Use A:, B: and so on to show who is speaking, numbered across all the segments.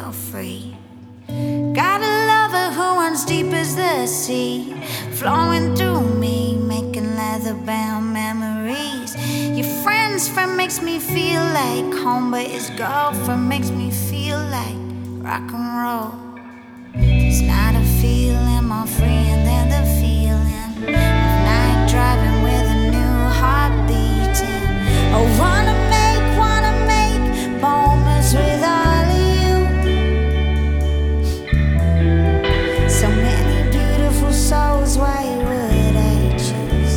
A: feel free. Got a lover who runs deep as the sea, flowing through me, making leather-bound memories. Your friend's friend makes me feel like home, but his girlfriend makes me feel like rock and roll. It's not a feeling more freeing than the feeling of night driving with a new heart beating. I wanna make moments with all of you. So many beautiful souls, why would I choose?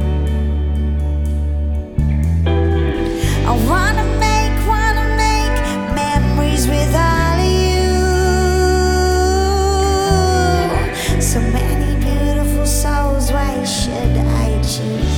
A: I wanna make memories with all of you. So many beautiful souls, why should I choose?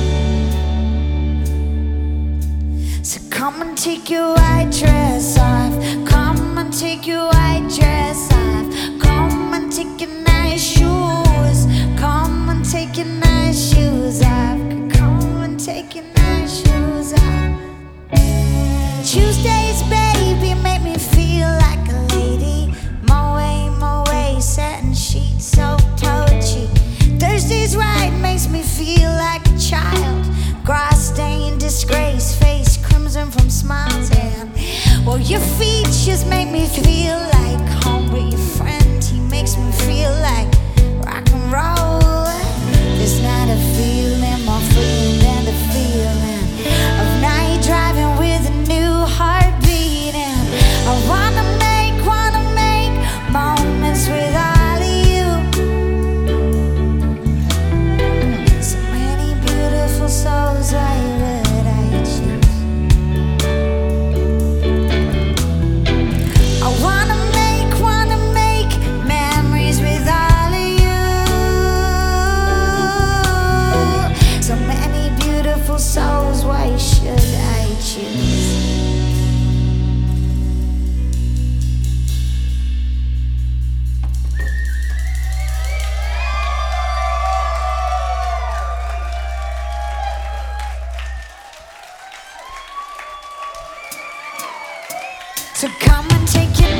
A: So come and take your white dress off. Come and take your white dress off. Come and take your nice shoes. Come and take your nice shoes off. Come and take your nice shoes off. Tuesdays, baby, make me feel like a lady. Moe, satin sheets, so touchy. Thursdays, right, makes me feel like a child. Grass stained disgrace, face crimson from smiles. And well, your features make me feel like home, but your friend, he makes me feel like rock and roll. There's not a feeling more freeing than the feeling of night driving with a new heart beating. I wanna make moments with all of you. So many beautiful souls, why would I choose? I wanna make memories with all of you. So many beautiful souls, why should I choose? So come and take your